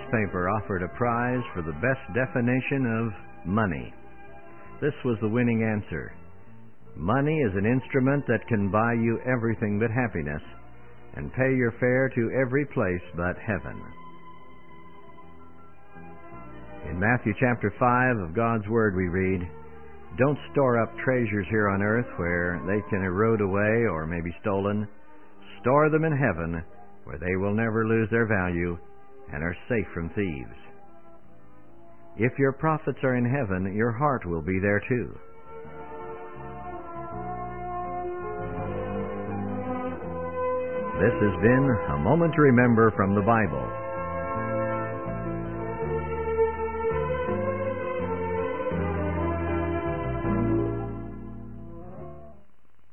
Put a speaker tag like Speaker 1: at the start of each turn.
Speaker 1: newspaper offered a prize for the best definition of money. This was the winning answer. Money is an instrument that can buy you everything but happiness and pay your fare to every place but heaven. In Matthew chapter 5 of God's Word we read, "Don't store up treasures here on earth where they can erode away or may be stolen. Store them in heaven where they will never lose their value and are safe from thieves." If your profits are in heaven, your heart will be there too. This has been A Moment to Remember from the Bible.